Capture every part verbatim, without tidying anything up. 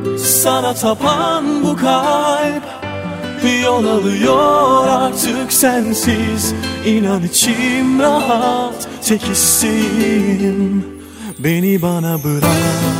Sana tapan bu kalp yol alıyor artık sensiz. İnan içim rahat, tek isteğim beni bana bırak.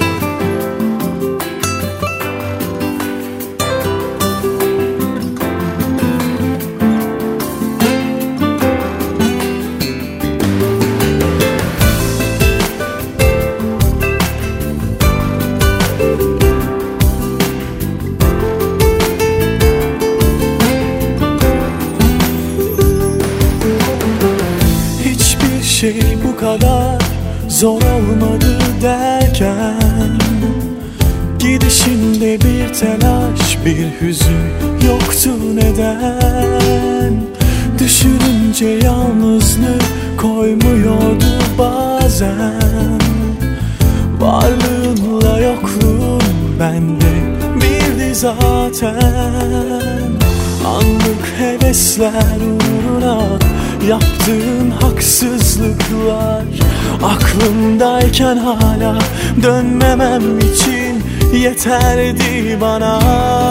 Şey bu kadar zor olmadı derken, gidişinde bir telaş, bir hüzün yoktu neden? Düşününce yalnızlık koymuyordu bazen. Varlığınla yokluğun bende birdi zaten. Anlık hevesler uğruna yaptığın haksızlıklar aklımdayken hala dönmemem için yeterdi bana.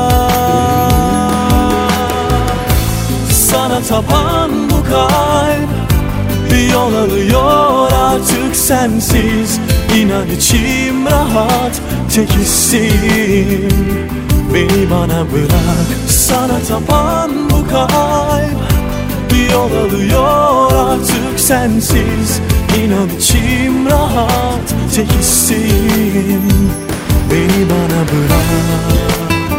Sana tapan bu kalp yol alıyor artık sensiz. İnan içim rahat, tek isteğim beni bana bırak. Sana tapan bu kalp yol alıyor artık sensiz. İnan içim rahat, tek isteğim beni bana bırak.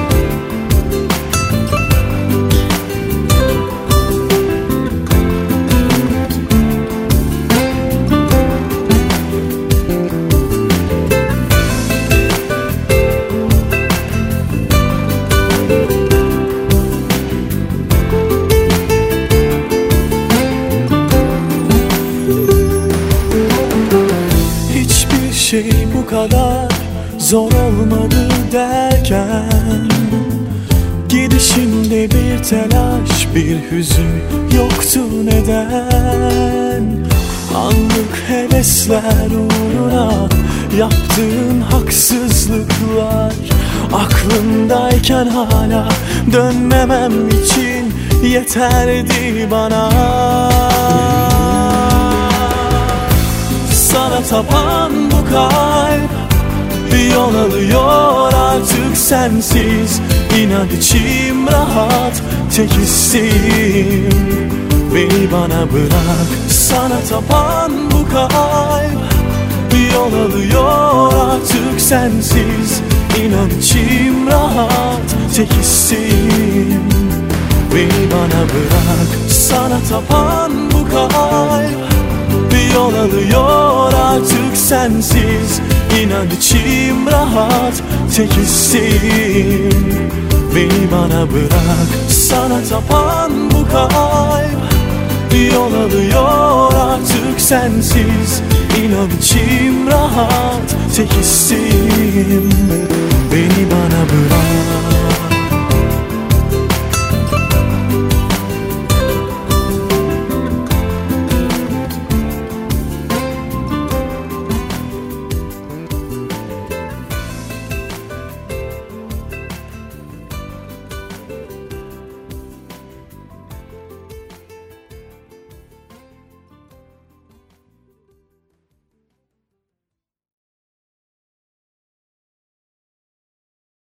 Şey bu kadar zor olmadı derken, gidişinde bir telaş, bir hüzün yoktu neden? Anlık hevesler uğruna yaptığın haksızlıklar aklımdayken hala dönmemem için yeterdi bana. Sana tapan bu kalp yol alıyor artık sensiz. İnan içim rahat, tek isteğim beni bana bırak. Sana tapan bu kalp yol alıyor artık sensiz. İnan içim rahat, tek isteğim beni bana bırak. Sana tapan bu kalp yol alıyor artık sensiz. İnan içim rahat, tek isteğim beni bana bırak. Sana tapan bu kalp yol alıyor artık sensiz. İnan içim rahat, tek isteğim